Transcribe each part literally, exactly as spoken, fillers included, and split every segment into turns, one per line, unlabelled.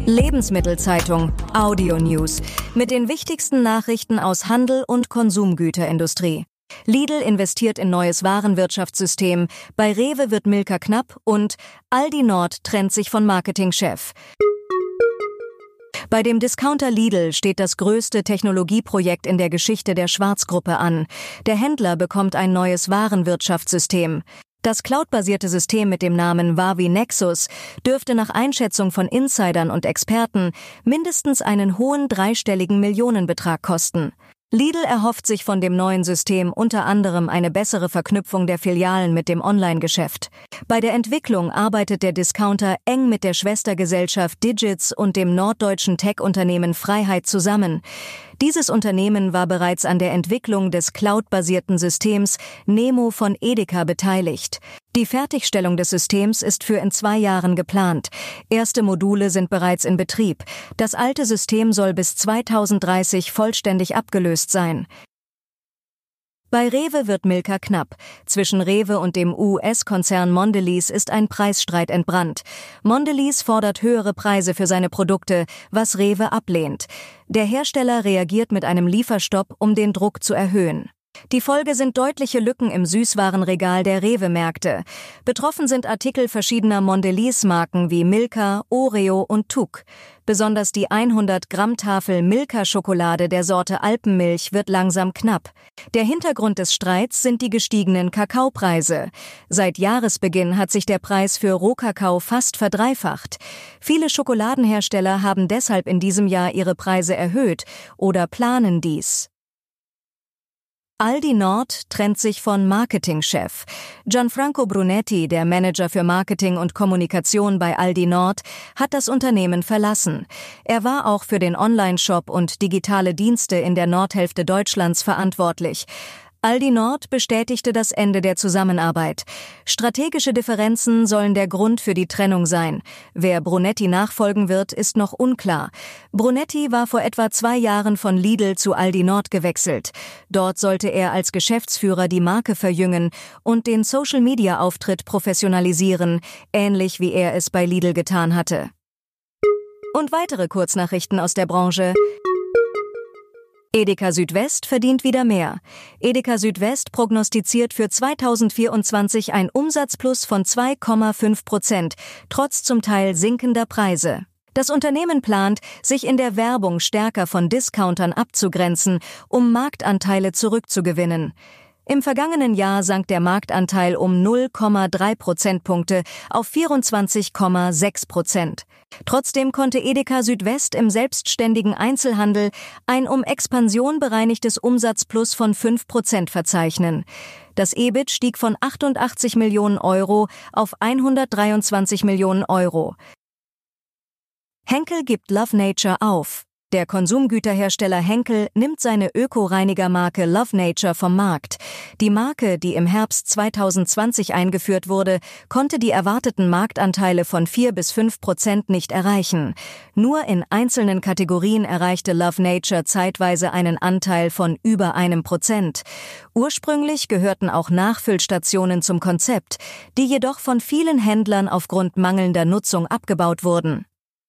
Lebensmittelzeitung Audio News mit den wichtigsten Nachrichten aus Handel und Konsumgüterindustrie. Lidl investiert in neues Warenwirtschaftssystem, bei Rewe wird Milka knapp und Aldi Nord trennt sich von Marketingchef. Bei dem Discounter Lidl steht das größte Technologieprojekt in der Geschichte der Schwarz-Gruppe an. Der Händler bekommt ein neues Warenwirtschaftssystem. Das cloudbasierte System mit dem Namen Wavi Nexus dürfte nach Einschätzung von Insidern und Experten mindestens einen hohen dreistelligen Millionenbetrag kosten. Lidl erhofft sich von dem neuen System unter anderem eine bessere Verknüpfung der Filialen mit dem Online-Geschäft. Bei der Entwicklung arbeitet der Discounter eng mit der Schwestergesellschaft Digits und dem norddeutschen Tech-Unternehmen Freiheit zusammen. Dieses Unternehmen war bereits an der Entwicklung des cloudbasierten Systems Nemo von Edeka beteiligt. Die Fertigstellung des Systems ist für in zwei Jahren geplant. Erste Module sind bereits in Betrieb. Das alte System soll bis zweitausenddreißig vollständig abgelöst sein. Bei Rewe wird Milka knapp. Zwischen Rewe und dem U S-Konzern Mondelez ist ein Preisstreit entbrannt. Mondelez fordert höhere Preise für seine Produkte, was Rewe ablehnt. Der Hersteller reagiert mit einem Lieferstopp, um den Druck zu erhöhen. Die Folge sind deutliche Lücken im Süßwarenregal der Rewe-Märkte. Betroffen sind Artikel verschiedener Mondelez-Marken wie Milka, Oreo und Tuk. Besonders die hundert Gramm Tafel Milka-Schokolade der Sorte Alpenmilch wird langsam knapp. Der Hintergrund des Streits sind die gestiegenen Kakaopreise. Seit Jahresbeginn hat sich der Preis für Rohkakao fast verdreifacht. Viele Schokoladenhersteller haben deshalb in diesem Jahr ihre Preise erhöht oder planen dies. Aldi Nord trennt sich von Marketingchef. Gianfranco Brunetti, der Manager für Marketing und Kommunikation bei Aldi Nord, hat das Unternehmen verlassen. Er war auch für den Online-Shop und digitale Dienste in der Nordhälfte Deutschlands verantwortlich. Aldi Nord bestätigte das Ende der Zusammenarbeit. Strategische Differenzen sollen der Grund für die Trennung sein. Wer Brunetti nachfolgen wird, ist noch unklar. Brunetti war vor etwa zwei Jahren von Lidl zu Aldi Nord gewechselt. Dort sollte er als Geschäftsführer die Marke verjüngen und den Social-Media-Auftritt professionalisieren, ähnlich wie er es bei Lidl getan hatte. Und weitere Kurznachrichten aus der Branche. Edeka Südwest verdient wieder mehr. Edeka Südwest prognostiziert für zweitausendvierundzwanzig ein Umsatzplus von zwei Komma fünf Prozent, trotz zum Teil sinkender Preise. Das Unternehmen plant, sich in der Werbung stärker von Discountern abzugrenzen, um Marktanteile zurückzugewinnen. Im vergangenen Jahr sank der Marktanteil um null Komma drei Prozentpunkte auf vierundzwanzig Komma sechs Prozent. Trotzdem konnte Edeka Südwest im selbstständigen Einzelhandel ein um Expansion bereinigtes Umsatzplus von fünf Prozent verzeichnen. Das E B I T stieg von achtundachtzig Millionen Euro auf hundertdreiundzwanzig Millionen Euro. Henkel gibt Love Nature auf. Der Konsumgüterhersteller Henkel nimmt seine Öko-Reinigermarke Love Nature vom Markt. Die Marke, die im Herbst zweitausendzwanzig eingeführt wurde, konnte die erwarteten Marktanteile von vier bis fünf Prozent nicht erreichen. Nur in einzelnen Kategorien erreichte Love Nature zeitweise einen Anteil von über einem Prozent. Ursprünglich gehörten auch Nachfüllstationen zum Konzept, die jedoch von vielen Händlern aufgrund mangelnder Nutzung abgebaut wurden.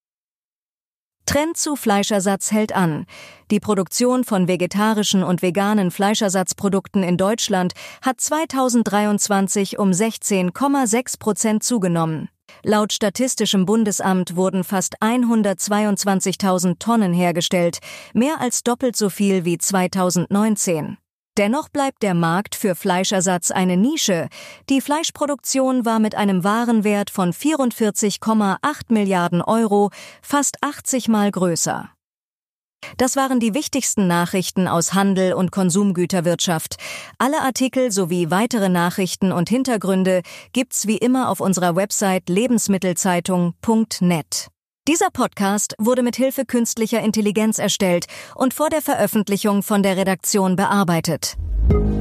Trend zu Fleischersatz hält an. Die Produktion von vegetarischen und veganen Fleischersatzprodukten in Deutschland hat zweitausenddreiundzwanzig um sechzehn Komma sechs Prozent zugenommen. Laut Statistischem Bundesamt wurden fast hundertzweiundzwanzigtausend Tonnen hergestellt, mehr als doppelt so viel wie zweitausendneunzehn. Dennoch bleibt der Markt für Fleischersatz eine Nische. Die Fleischproduktion war mit einem Warenwert von vierundvierzig Komma acht Milliarden Euro fast achtzig Mal größer. Das waren die wichtigsten Nachrichten aus Handel und Konsumgüterwirtschaft. Alle Artikel sowie weitere Nachrichten und Hintergründe gibt's wie immer auf unserer Website lebensmittelzeitung punkt net. Dieser Podcast wurde mit Hilfe künstlicher Intelligenz erstellt und vor der Veröffentlichung von der Redaktion bearbeitet.